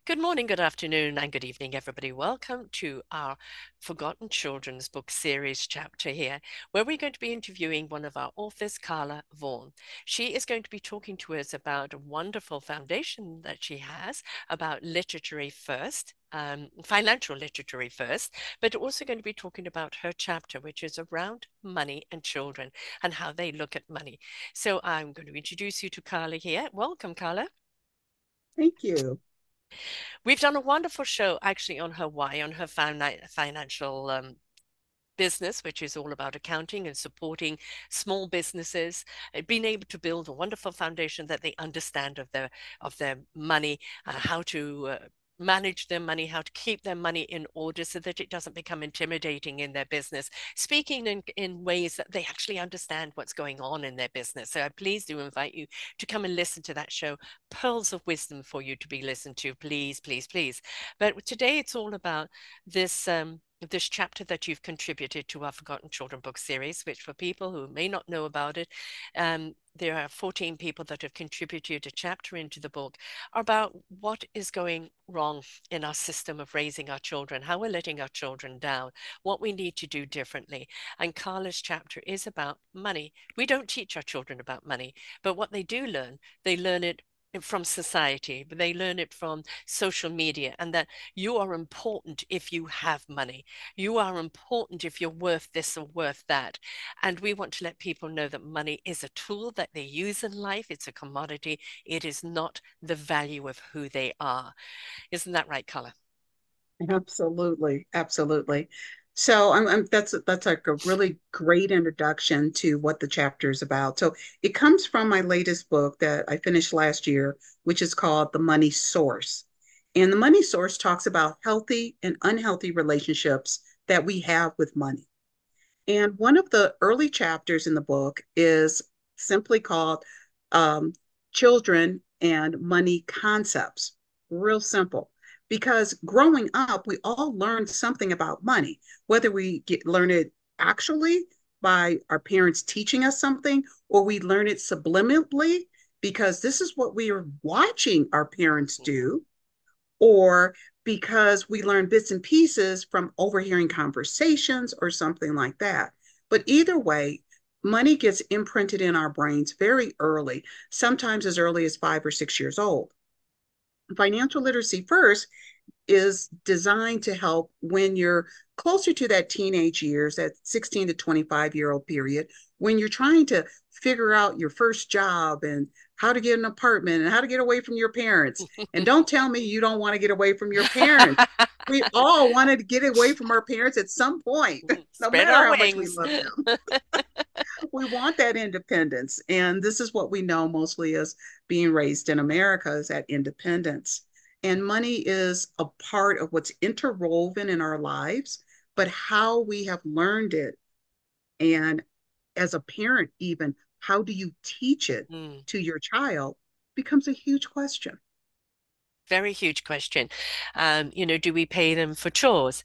Good morning, good afternoon, and good evening, everybody. Welcome to our Forgotten Children's Book Series chapter here, where we're going to be interviewing one of our authors, Carla Vaughan. She is going to be talking to us about a wonderful foundation that she has about literature first. Financial literature first, but also going to be talking about her chapter, which is around money and children and how they look at money. So I'm going to introduce you to Carla here. Welcome, Carla. Thank you. We've done a wonderful show actually on her why, on her financial business, which is all about accounting and supporting small businesses, being able to build a wonderful foundation that they understand of their money, how to manage their money, how to keep their money in order so that it doesn't become intimidating in their business, speaking in ways that they actually understand what's going on in their business. So I please do invite you to come and listen to that show. Pearls of wisdom for you to be listened to, please, please, please. But today it's all about this chapter that you've contributed to our Forgotten Children book series, which for people who may not know about it, there are 14 people that have contributed a chapter into the book about what is going wrong in our system of raising our children, how we're letting our children down, what we need to do differently. And Carla's chapter is about money. We don't teach our children about money, but what they learn it from society, but they learn it from social media, and that you are important if you have money. You are important if you're worth this or worth that. And we want to let people know that money is a tool that they use in life. It's a commodity. It is not the value of who they are. Isn't that right, Carla? Absolutely. Absolutely. So that's like a really great introduction to what the chapter is about. So it comes from my latest book that I finished last year, which is called The Money Source. And the money source talks about healthy and unhealthy relationships that we have with money. And one of the early chapters in the book is simply called um, Children and Money Concepts. Real simple. Because growing up, we all learned something about money, whether learn it actually by our parents teaching us something, or we learn it subliminally because this is what we are watching our parents do, or because we learn bits and pieces from overhearing conversations or something like that. But either way, money gets imprinted in our brains very early, sometimes as early as 5 or 6 years old. Financial literacy first is designed to help when you're closer to that teenage years, that 16 to 25-year-old period, when you're trying to figure out your first job and how to get an apartment and how to get away from your parents. And don't tell me you don't want to get away from your parents. We all wanted to get away from our parents at some point, no Spread matter our how much we wings. love them. We want that independence. And this is what we know mostly as being raised in America is that independence. And money is a part of what's interwoven in our lives, but how we have learned it. And as a parent, even how do you teach it Mm. to your child becomes a huge question. Very huge question. Do we pay them for chores?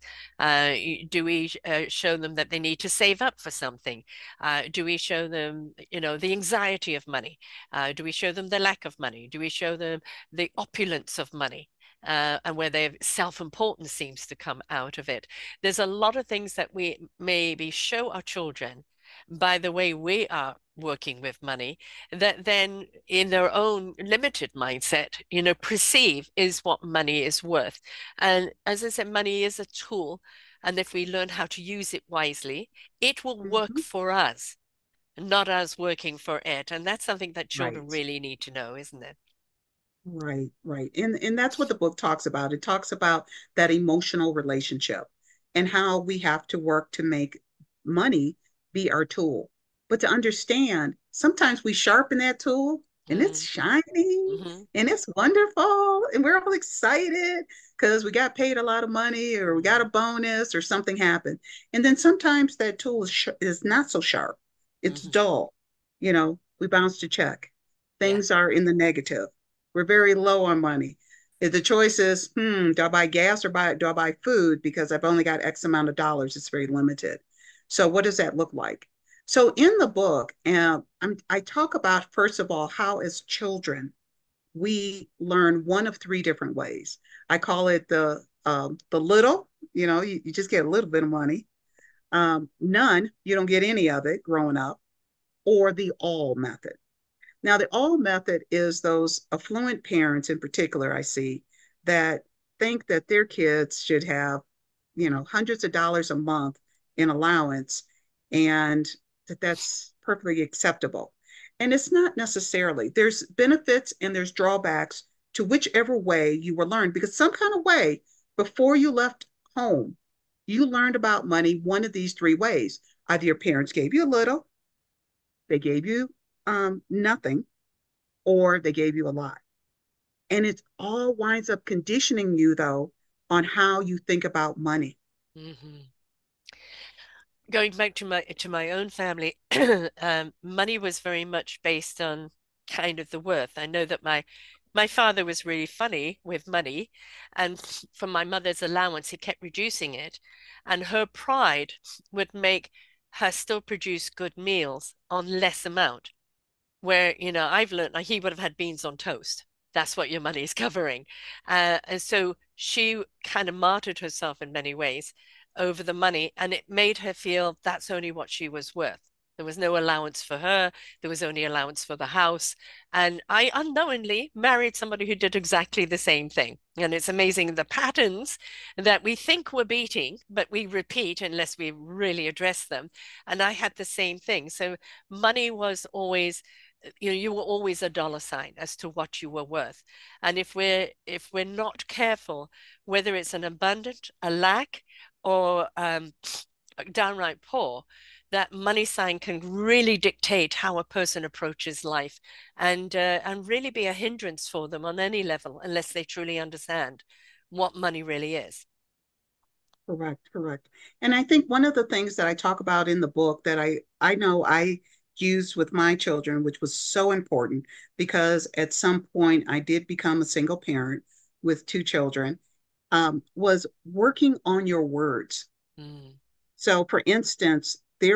Do we show them that they need to save up for something? Do we show them, the anxiety of money? Do we show them the lack of money? Do we show them the opulence of money? And where their self-importance seems to come out of it. There's a lot of things that we maybe show our children by the way we are working with money that then in their own limited mindset, perceive is what money is worth. And as I said, money is a tool. And if we learn how to use it wisely, it will work Mhm. for us, not us working for it. And that's something that children Right. really need to know, isn't it? Right, right. And that's what the book talks about. It talks about that emotional relationship and how we have to work to make money be our tool. But to understand, sometimes we sharpen that tool and it's Mm, shining hmm and it's wonderful and we're all excited because we got paid a lot of money or we got a bonus or something happened. And then sometimes that tool is not so sharp. It's hmm dull. We bounce to check. Yeah. Things are in the negative. We're very low on money. If the choice is, do I buy gas or do I buy food because I've only got X amount of dollars? It's very limited. So what does that look like? So in the book, I talk about, first of all, how as children, we learn one of three different ways. I call it the little, you just get a little bit of money. None, you don't get any of it growing up, or the all method. Now, the all method is those affluent parents in particular, I see, that think that their kids should have, hundreds of dollars a month in allowance, and that's perfectly acceptable. And it's not necessarily. There's benefits and there's drawbacks to whichever way you were learned, because some kind of way before you left home, you learned about money one of these three ways. Either your parents gave you a little, they gave you nothing, or they gave you a lot. And it all winds up conditioning you, though, on how you think about money. Hmm. Going back to my own family, money was very much based on kind of the worth. I know that my father was really funny with money, and from my mother's allowance, he kept reducing it, and her pride would make her still produce good meals on less amount. Where, I've learned like he would have had beans on toast. That's what your money is covering. And so she kind of martyred herself in many ways over the money, and it made her feel that's only what she was worth. There was no allowance for her. There was only allowance for the house. And I unknowingly married somebody who did exactly the same thing. And it's amazing the patterns that we think we're beating, but we repeat unless we really address them. And I had the same thing. So money was always, you were always a dollar sign as to what you were worth. And if we're not careful, whether it's an abundant, a lack, or downright poor, that money sign can really dictate how a person approaches life, and really be a hindrance for them on any level unless they truly understand what money really is. Correct, correct. And I think one of the things that I talk about in the book that I know I used with my children, which was so important because at some point I did become a single parent with two children, was working on your words. Mm. So, for instance,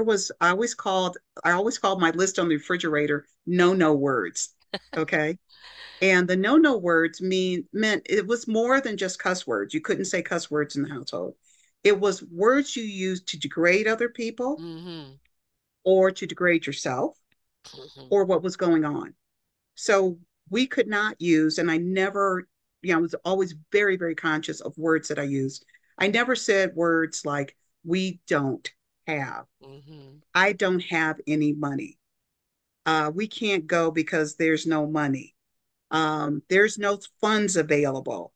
I always called my list on the refrigerator no words. Okay. And the no words meant it was more than just cuss words. You couldn't say cuss words in the household. It was words you used to degrade other people Hmm. or to degrade yourself Hmm. or what was going on. So we could not use, and I never, I was always very, very conscious of words that I used. I never said words like, we don't have, Hmm. I don't have any money. We can't go because there's no money. There's no funds available,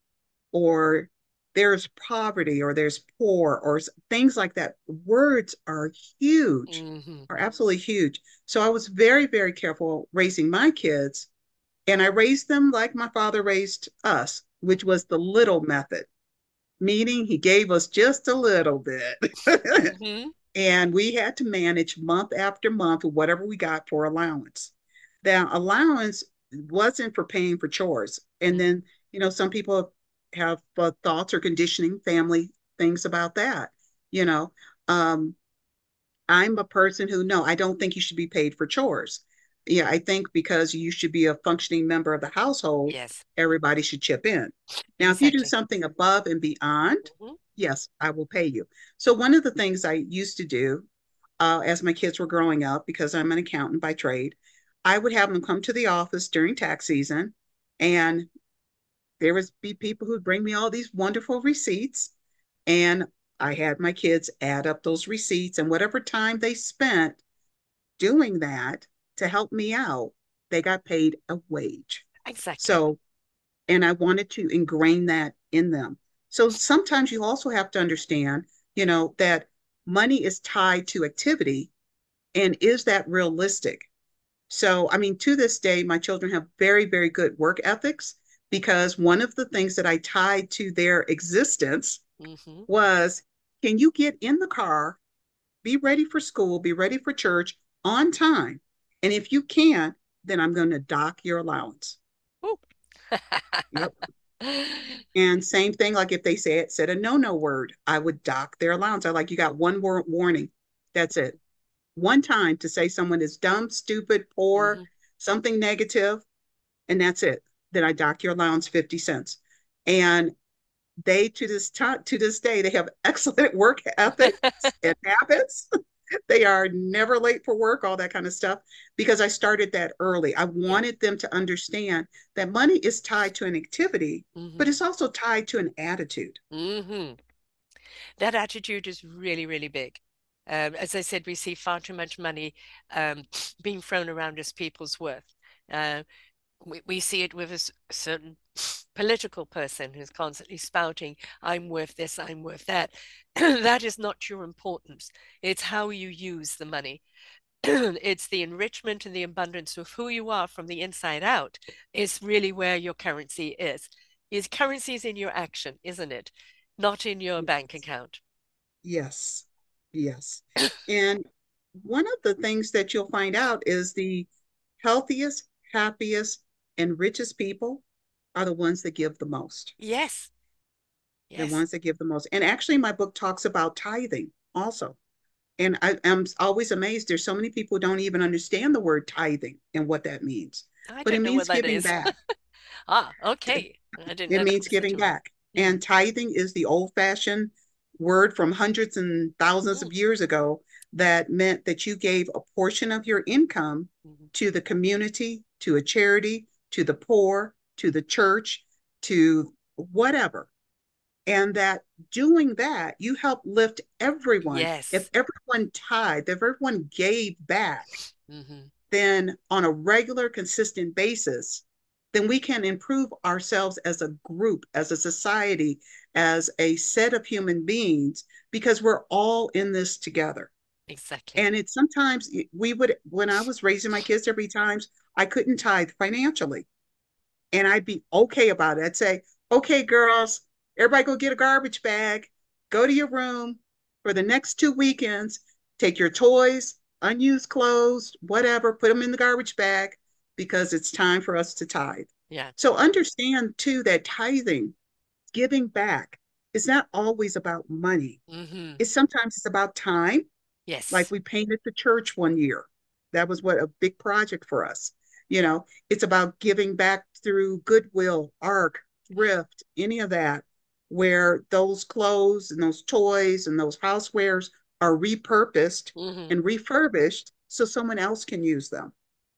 or there's poverty, or there's poor, or things like that. Words are huge, Hmm. are absolutely huge. So I was very, very careful raising my kids, and I raised them like my father raised us, which was the little method, meaning he gave us just a little bit. Hmm. And we had to manage month after month with whatever we got for allowance. That allowance wasn't for paying for chores. And then, some people have thoughts or conditioning family things about that. You know, um, I'm a person who, no, I don't think you should be paid for chores. Yeah, I think because you should be a functioning member of the household, Yes, everybody should chip in. Now, if you do exactly. something above and beyond, Hmm. yes, I will pay you. So, one of the things I used to do as my kids were growing up, because I'm an accountant by trade, I would have them come to the office during tax season, and there would be people who'd bring me all these wonderful receipts, and I had my kids add up those receipts, and whatever time they spent doing that to help me out, they got paid a wage. Exactly. So, and I wanted to ingrain that in them. So sometimes you also have to understand, that money is tied to activity, and is that realistic? So, I mean, to this day, my children have very, very good work ethics because one of the things that I tied to their existence Hmm. was, can you get in the car, be ready for school, be ready for church on time? And if you can't, then I'm going to dock your allowance. Oh. Yep. And same thing, like if they said a no word, I would dock their allowance. I like, you got one word warning. That's it. One time to say someone is dumb, stupid, poor, Hmm. something negative, and that's it. then I dock your allowance 50 cents. And they to this day they have excellent work ethics and habits. They are never late for work, all that kind of stuff, because I started that early. I Yeah. wanted them to understand that money is tied to an activity, but Hmm. it's also tied to an attitude. Hmm. That attitude is really, really big. As I said, we see far too much money um, being thrown around as people's worth. Uh, we see it with a certain political person who's constantly spouting, I'm worth this, I'm worth that. That is not your importance. It's how you use the money. It's the enrichment and the abundance of who you are from the inside out is really where your currency is. Is currency is in your action, isn't it? Not in your bank account. Yes, yes. And one of the things that you'll find out is the healthiest, happiest, and richest people are the ones that give the most. Yes, The yes. ones that give the most. And actually, my book talks about tithing also. And I am always amazed. There's so many people who don't even understand the word tithing and what that means. I But it don't know what means that giving is. back. Ah, okay. I didn't It know that means was the giving term. back. Mm, And tithing is the old-fashioned word from hundreds and thousands mm, of years ago that meant that you gave a portion of your income mhm. to the community, to a charity, to the poor, to the church, to whatever. And that doing that, you help lift everyone. If Yes. everyone tithed, if everyone gave back, Hmm. then on a regular, consistent basis, then we can improve ourselves as a group, as a society, as a set of human beings, because we're all in this together. Exactly. And it's sometimes we would, when I was raising my kids, there'd be times I couldn't tithe financially. And I'd be okay about it. I'd say, okay, girls, everybody go get a garbage bag, go to your room for the next 2 weekends, take your toys, unused clothes, whatever, put them in the garbage bag because it's time for us to tithe. Yeah. So understand too that tithing, giving back, is not always about money. Hmm. It's about time. Like Yes. we painted the church one year. That was what a big project for us. You know, it's about giving back through Goodwill, ARC, thrift, any of that, where those clothes and those toys and those housewares are repurposed Hmm. and refurbished so someone else can use them.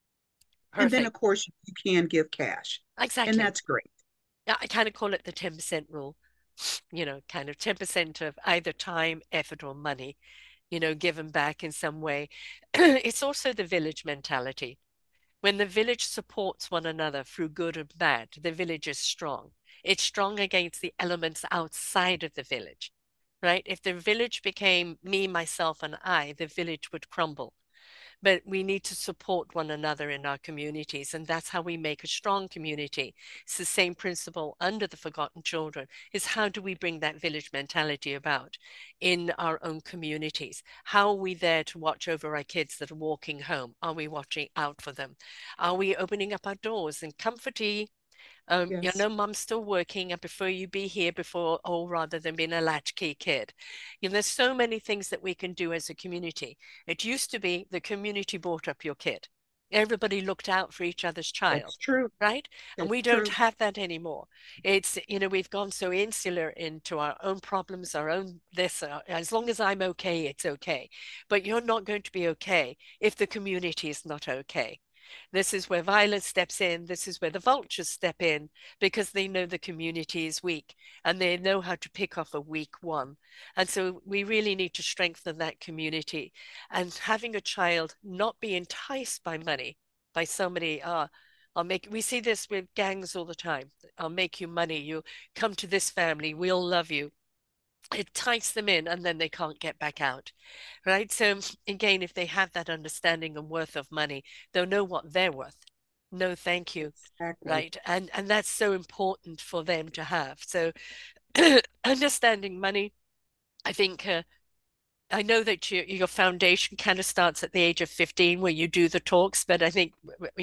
And then, Perfect. of course, you can give cash, and Exactly. that's great. Yeah, I kind of call it the 10% rule, kind of 10% of either time, effort, or money, given back in some way. It's also the village mentality. When the village supports one another through good and bad, the village is strong. It's strong against the elements outside of the village, right? If the village became me, myself, and I, the village would crumble. But we need to support one another in our communities, and that's how we make a strong community. It's the same principle under the Forgotten Children, is how do we bring that village mentality about in our own communities? How are we there to watch over our kids that are walking home? Are we watching out for them? Are we opening up our doors and comforty? Yes, Mom's still working. I prefer you be here before, or rather than being a latchkey kid. There's so many things that we can do as a community. It used to be the community brought up your kid. Everybody looked out for each other's that's child, true. right? And That's we don't true. have that anymore. We've gone so insular into our own problems, our own this. As long as I'm okay, it's okay. But you're not going to be okay if the community is not okay. This is where violence steps in. This is where the vultures step in because they know the community is weak and they know how to pick off a weak one. And so we really need to strengthen that community and having a child not be enticed by money, by somebody, we see this with gangs all the time. I'll make you money. You come to this family. We'll love you. It ties them in and then they can't get back out, right? So again, if they have that understanding and worth of money, they'll know what they're worth. No, thank you, Exactly. right? And that's so important for them to have. So understanding money, I think I know that your foundation kind of starts at the age of 15 where you do the talks, but I think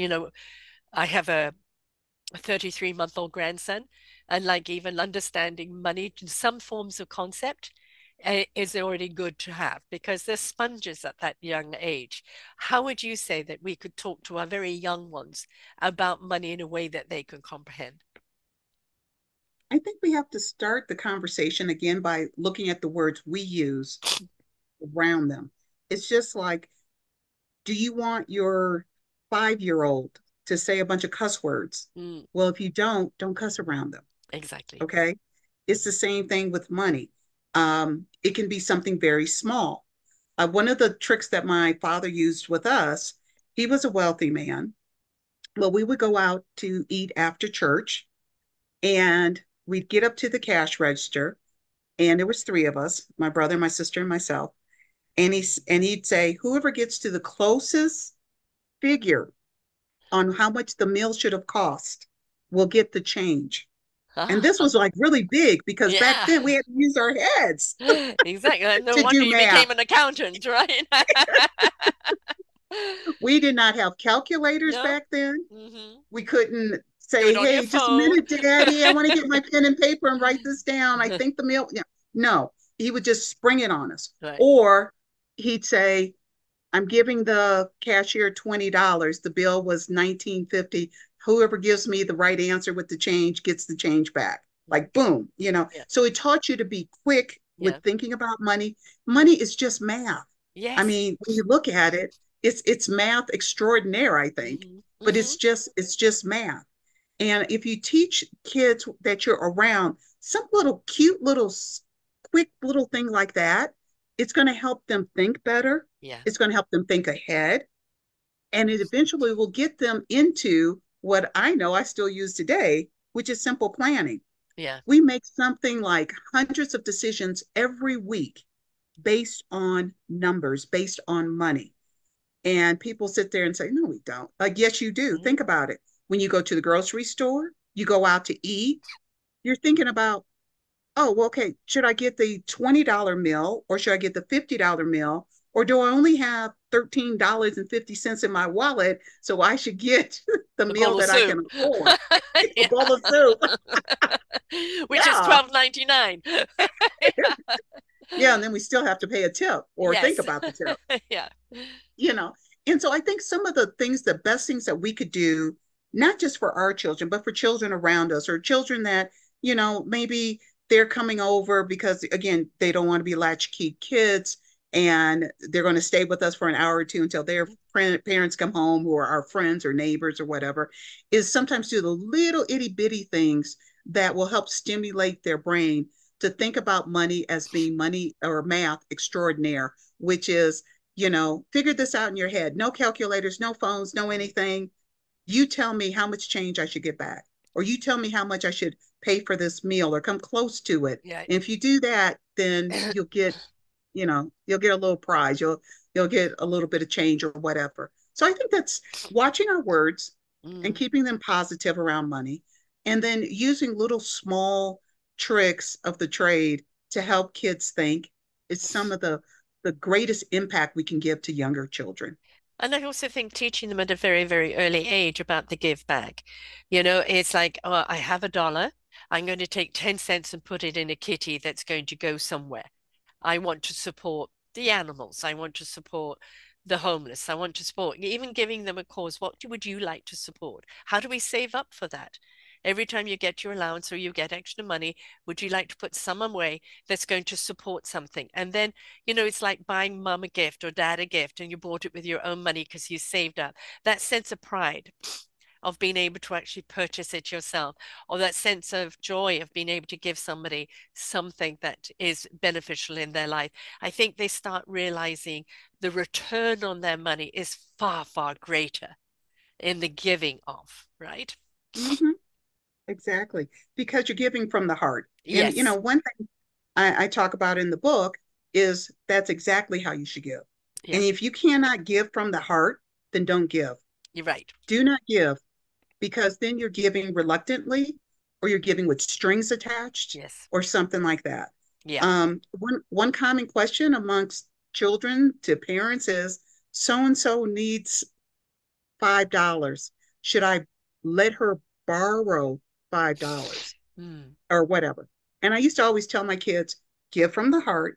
I have a 33-month-old grandson, and like even understanding money, some forms of concept is already good to have because they're sponges at that young age. How would you say that we could talk to our very young ones about money in a way that they can comprehend? I think we have to start the conversation again by looking at the words we use around them. It's just like, do you want your 5-year-old to say a bunch of cuss words? Mm, Well, if you don't cuss around them. exactly. Okay. It's the same thing with money. It can be something very small. One of the tricks that my father used with us, he was a wealthy man. Well, we would go out to eat after church and we'd get up to the cash register and there was three of us, my brother, my sister, and myself. And he'd say, whoever gets to the closest figure on how much the meal should have cost will get the change. And this Ah, was like really big because back yeah, then we had to use our heads exactly. No to wonder do you math. became an accountant, right? We did not have calculators No. back then. Hmm. We couldn't Do it say, on your hey, just a phone. minute, Daddy, I want to get my pen and paper and write this down. I think the meal, yeah. No, he would just spring it on us. Right. Or he'd say, I'm giving the cashier $20. The bill was 19.50. Whoever gives me the right answer with the change gets the change back. Like boom. Yeah. So it taught you to be quick Yeah. with thinking about money. Money is just math. I Yes. mean, when you look at it, it's math extraordinaire, I think. Hmm. But Hmm. it's just math. And if you teach kids that you're around, some little cute little quick little thing like that, it's going to help them think better. Yeah. It's going to help them think ahead. And it eventually will get them into what I know I still use today, which is simple planning. Yeah. We make something like hundreds of decisions every week based on numbers, based on money. And people sit there and say, no, we don't. Like, yes, you do. Hmm. Think about it. When you go to the grocery store, you go out to eat, you're thinking about, oh, well, okay, should I get the $20 meal or should I get the $50 meal? Or do I only have $13.50 in my wallet? So I should get the A meal bowl of that I soup. can afford, a Yeah. bowl of soup. Which is Yeah. 12.99. Yeah. And then we still have to pay a tip or think Yes. about the tip. Yeah. you know. And so I think some of the things, the best things that we could do, not just for our children, but for children around us or children that, maybe they're coming over because, again, they don't want to be latchkey kids and they're going to stay with us for an hour or two until their parents come home who are our friends or neighbors or whatever, is sometimes do the little itty bitty things that will help stimulate their brain to think about money as being money or math extraordinaire, which is figure this out in your head. No calculators, no phones, no anything. You tell me how much change I should get back, or you tell me how much I should pay for this meal or come close to it. Yeah. And if you do that, then you'll get a little prize. You'll get a little bit of change or whatever. So I think that's watching our words and Mm. keeping them positive around money, and then using little small tricks of the trade to help kids think is some of the greatest impact we can give to younger children. And I also think teaching them at a very, very early age about the give back. You know, it's like, oh, I have $1. I'm going to take 10 cents and put it in a kitty that's going to go somewhere. I want to support the animals. I want to support the homeless. I want to support even giving them a cause. What would you like to support? How do we save up for that? Every time you get your allowance or you get extra money, would you like to put some away that's going to support something? And then, it's like buying mom a gift or dad a gift and you bought it with your own money because you saved up. That sense of pride of being able to actually purchase it yourself, or that sense of joy of being able to give somebody something that is beneficial in their life. I think they start realizing the return on their money is far, far greater in the giving of, right? Mm-hmm, exactly, because you're giving from the heart. And Yes. one thing I talk about in the book is that's exactly how you should give. Yeah, And if you cannot give from the heart, then don't give. you're right. Do not give because then you're giving reluctantly or you're giving with strings attached Yes. or something like that. Yeah. One common question amongst children to parents is so and so needs $5. Should I let her borrow $5 Mm. or whatever? And I used to always tell my kids, give from the heart.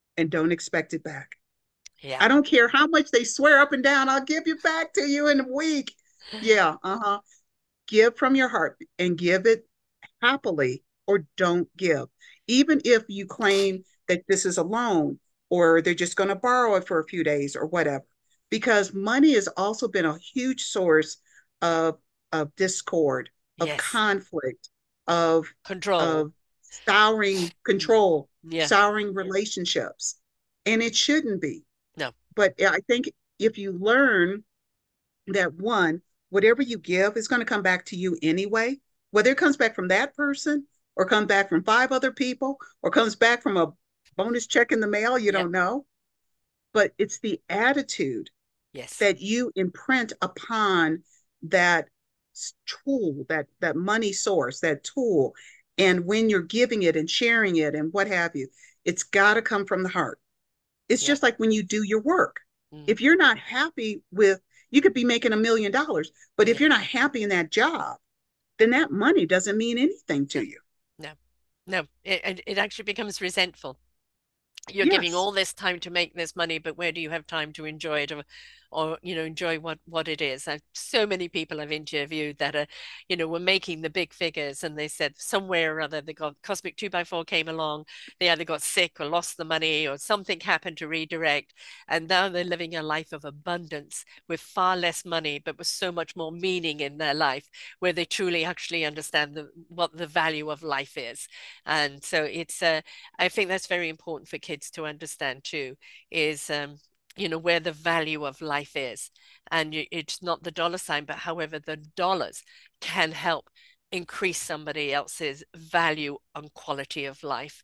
and don't expect it back. Yeah. I don't care how much they swear up and down, I'll give you back to you in a week. Yeah, uh-huh. Give from your heart and give it happily or don't give. Even if you claim that this is a loan or they're just going to borrow it for a few days or whatever. Because money has also been a huge source of, of discord, of Yes. conflict, of, Control. of souring Mm. control, Yeah. souring relationships. And it shouldn't be. No. But I think if you learn that one, whatever you give is going to come back to you anyway, whether it comes back from that person or comes back from five other people or comes back from a bonus check in the mail, you Yep. don't know. But it's the attitude Yes. that you imprint upon that tool, that money source, that tool. And when you're giving it and sharing it and what have you, it's got to come from the heart. It's Yeah. just like when you do your work. Mm. If you're not happy with, you could be making $1 million, but if Yeah. you're not happy in that job, then that money doesn't mean anything to No. you. No. No. It actually becomes resentful. You're giving Yes. all this time to make this money, but where do you have time to enjoy it or enjoy what it is? And so many people I've interviewed that are, were making the big figures and they said somewhere or other they got Cosmic 2x4 came along, they either got sick or lost the money or something happened to redirect. And now they're living a life of abundance with far less money, but with so much more meaning in their life, where they truly actually understand what the value of life is. And so I think that's very important for kids to understand too, is where the value of life is. And it's not the dollar sign, but however the dollars can help increase somebody else's value and quality of life.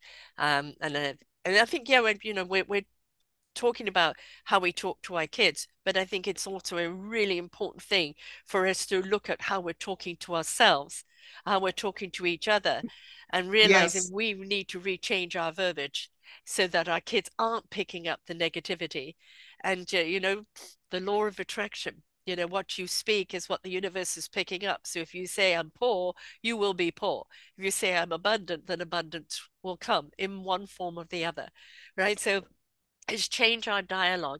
And I think, yeah, we're talking about how we talk to our kids, but I think it's also a really important thing for us to look at how we're talking to ourselves, how we're talking to each other, and realizing Yes. we need to rechange our verbiage so that our kids aren't picking up the negativity. And, the law of attraction. What you speak is what the universe is picking up. So if you say I'm poor, you will be poor. If you say I'm abundant, then abundance will come in one form or the other, right? So is change our dialogue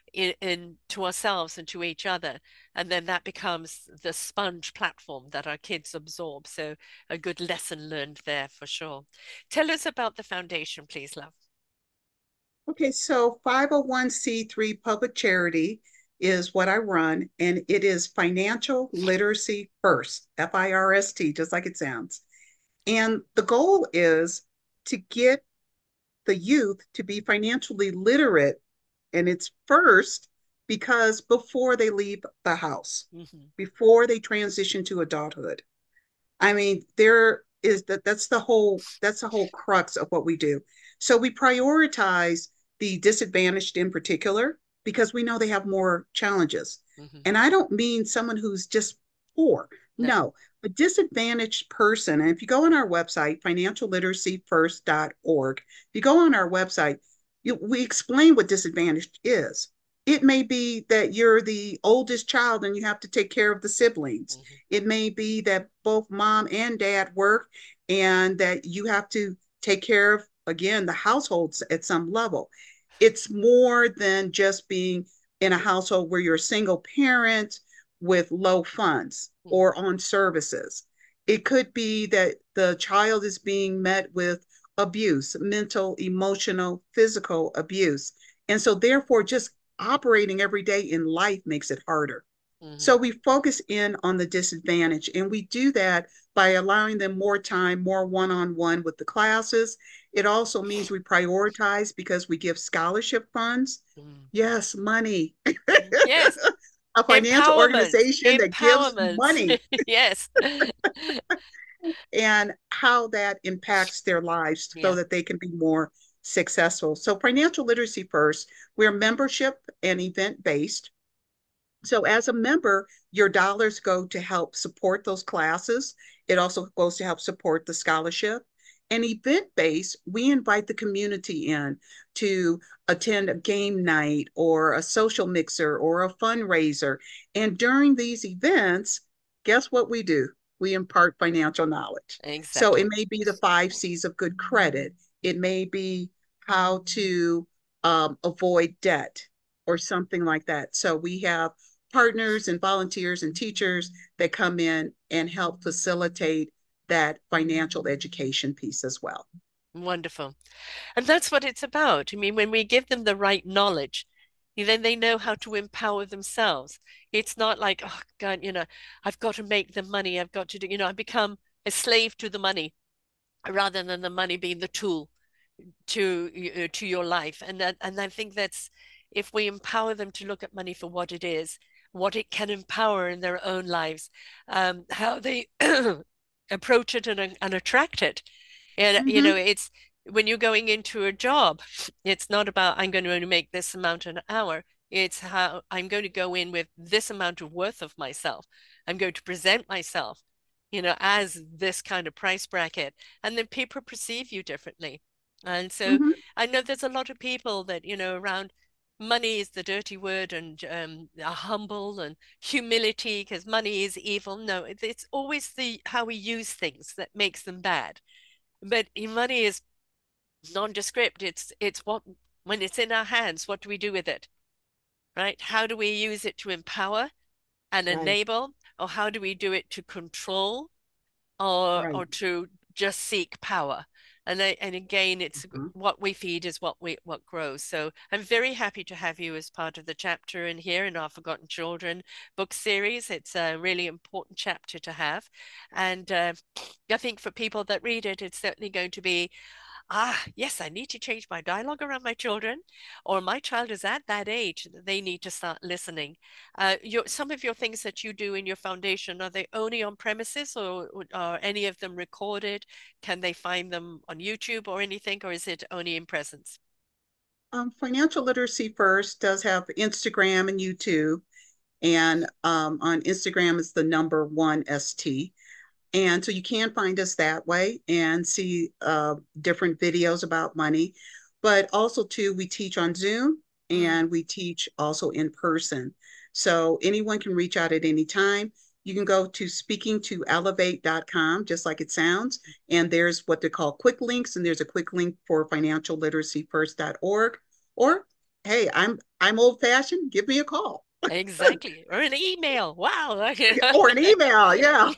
in to ourselves and to each other, and then that becomes the sponge platform that our kids absorb. So a good lesson learned there for sure. Tell us about the foundation, please, love. Okay, so 501(c)(3) public charity is what I run, and it is Financial Literacy First, FIRST, just like it sounds. And the goal is to get the youth to be financially literate, and it's first because before they leave the house, Mm-hmm. before they transition to adulthood. I mean, that's the whole crux of what we do. So we prioritize the disadvantaged in particular because we know they have more challenges. Mm-hmm. And I don't mean someone who's just poor. No. No, a disadvantaged person. And if you go on our website, financialliteracyfirst.org, if you go on our website, we explain what disadvantaged is. It may be that you're the oldest child and you have to take care of the siblings. Mm-hmm. It may be that both mom and dad work and that you have to take care of, again, the households at some level. It's more than just being in a household where you're a single parent with low funds Mm-hmm. or on services. It could be that the child is being met with abuse, mental, emotional, physical abuse. And so, therefore, just operating every day in life makes it harder. Mm-hmm. So we focus in on the disadvantage, and we do that by allowing them more time, more one on one with the classes. It also means we prioritize because we give scholarship funds. Mm-hmm. Yes, money. Yes. A financial Empowerment. organization that gives Empowerment. money Yes. and how that impacts their lives so Yeah. that they can be more successful. So, financial literacy first, we're membership and event based. So as a member, your dollars go to help support those classes. It also goes to help support the scholarship. And event based, we invite the community in to attend a game night or a social mixer or a fundraiser. And during these events, guess what we do? We impart financial knowledge. So it Exactly. may be the 5 C's of good credit. It may be how to avoid debt or something like that. So we have partners and volunteers and teachers that come in and help facilitate that financial education piece as well. Wonderful. And that's what it's about. I mean, when we give them the right knowledge, then they know how to empower themselves. It's not like, oh God, I've got to make the money. I've got to do, I become a slave to the money rather than the money being the tool to your life. And I think that's if we empower them to look at money for what it is, what it can empower in their own lives, how they approach it and attract it. And Mm-hmm, it's when you're going into a job, it's not about I'm going to only make this amount an hour. It's how I'm going to go in with this amount of worth of myself. I'm going to present myself, as this kind of price bracket, and then people perceive you differently. And so mm-hmm. I know there's a lot of people that, around money is the dirty word and are humble and humility because money is evil. No, it's always the how we use things that makes them bad. But money is nondescript. It's what when it's in our hands, what do we do with it? Right? How do we use it to empower and Right, enable, or how do we do it to control or right. to just seek power? And again, it's Uh-huh. what we feed is what grows. So I'm very happy to have you as part of the chapter in here in our Forgotten Children book series. It's a really important chapter to have, and I think for people that read it, it's certainly going to be yes, I need to change my dialogue around my children, or my child is at that age that they need to start listening. Some of your things that you do in your foundation, are they only on premises or are any of them recorded? Can they find them on YouTube or anything, or is it only in presence? Financial Literacy First does have Instagram and YouTube, and on Instagram it's the number one ST. And so you can find us that way and see different videos about money. But also, too, we teach on Zoom Mm. and we teach also in person. So anyone can reach out at any time. You can go to speakingtoelevate.com, just like it sounds. And there's what they call quick links. And there's a quick link for financialliteracyfirst.org. Or, hey, I'm old fashioned. Give me a call Exactly. Or an email. Wow. or an email. Yeah.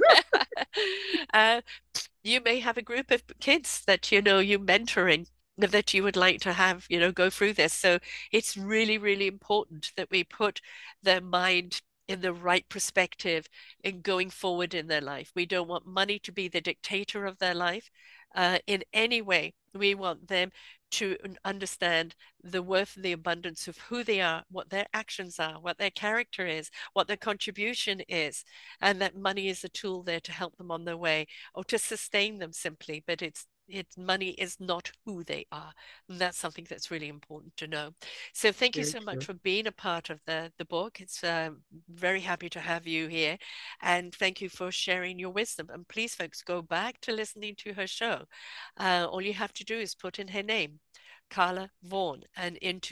Uh, you may have a group of kids that you mentoring that you would like to have go through this, so it's really really important that we put their mind in the right perspective in going forward in their life. We don't want money to be the dictator of their life in any way. We want them to understand the worth and the abundance of who they are, what their actions are, what their character is, what their contribution is, and that money is a tool there to help them on their way or to sustain them simply, but money is not who they are. And that's something that's really important to know. So thank you Very so much true. for being a part of the book. It's very happy to have you here. And thank you for sharing your wisdom. And please, folks, go back to listening to her show. All you have to do is put in her name, Carla Vaughan, and into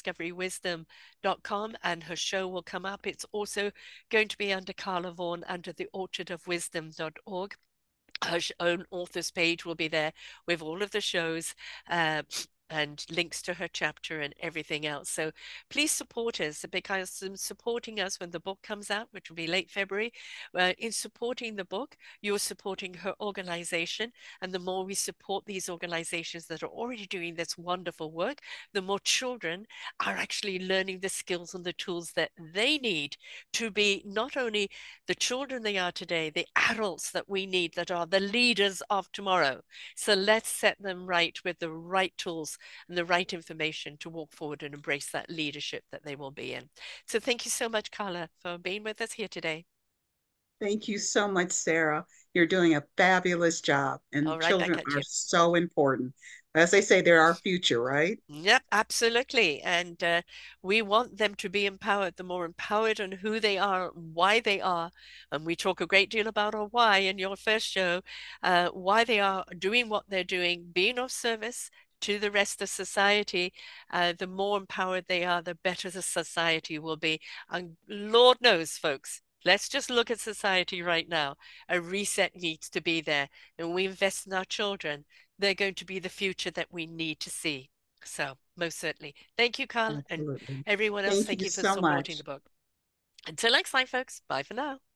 selfdiscoverywisdom.com, and her show will come up. It's also going to be under Carla Vaughan under the orchardofwisdom.org. Her own author's page will be there with all of the shows and links to her chapter and everything else. So please support us because supporting us when the book comes out, which will be late February, in supporting the book, you're supporting her organization. And the more we support these organizations that are already doing this wonderful work, the more children are actually learning the skills and the tools that they need to be not only the children they are today, the adults that we need that are the leaders of tomorrow. So let's set them right with the right tools and the right information to walk forward and embrace that leadership that they will be in. So thank you so much, Carla, for being with us here today. Thank you so much, Sarah. You're doing a fabulous job, All and right, back children at are you. so important. As they say, they're our future, right? Yep, absolutely. And we want them to be empowered. The more empowered on who they are, why they are. And we talk a great deal about our why in your first show, why they are doing what they're doing, being of service to the rest of society. The more empowered they are, the better the society will be. And Lord knows, folks, let's just look at society right now. A reset needs to be there. And we invest in our children, they're going to be the future that we need to see. So most certainly. Thank you, Carl. And Absolutely. everyone else, Thank thank you you for so supporting much. the book. Until next time, folks. Bye for now.